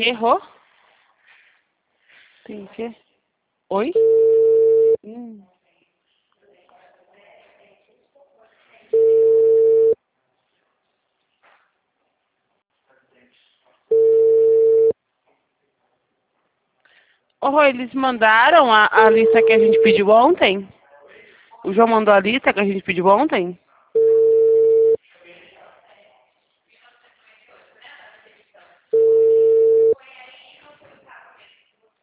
que, Rô? Tem o quê? Oi? Hum. Ô, Rô, eles mandaram a lista que a gente pediu ontem? O João mandou a lista que a gente pediu ontem?